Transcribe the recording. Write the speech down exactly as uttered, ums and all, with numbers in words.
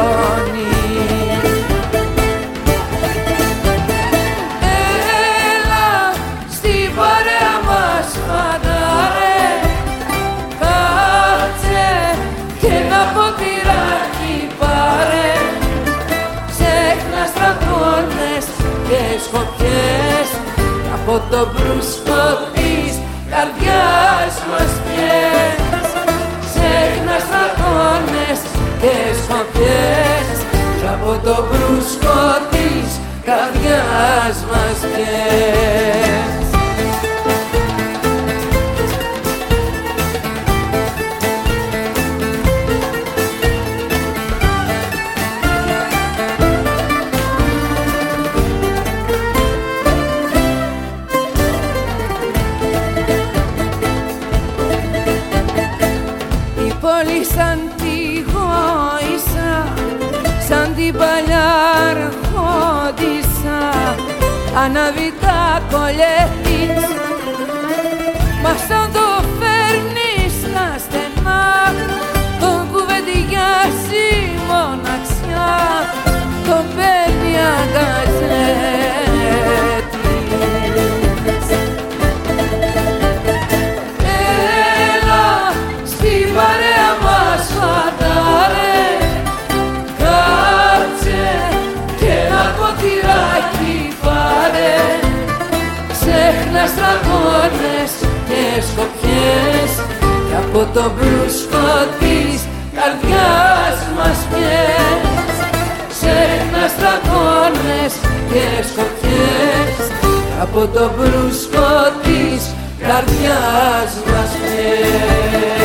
Έλα στην παρέα μας φαντάρε, κάτσε και ένα ποτηράκι πάρε. Ξέχνα στρατώνες και σκοπιές από το μπρούσκο της καρδιάς μας πιες. Ξέχνα στρατώνες και σκοπιές από το μπρούσκο της καρδιάς μας πιες. Πόλη σαν τη γόησα, σαν την παλιά αρχόντισσα, ανάβει τα κολέτης, μα σαν το φέρνει στα στενά, τον κουβεντιάζει μοναξιά, τον παίρνει αγκαζέτης. Έλα στην παρέα μας φαντάρε, κάτσε και ένα ποτηράκι πάρε. Ξέχνα στραγώνες και σκοπιές κι από το μπρούσκο της καρδιάς μας πιες. Ξέχνα στραγώνες και σκοπιές από το μπρούσκο της καρδιάς μας πιες.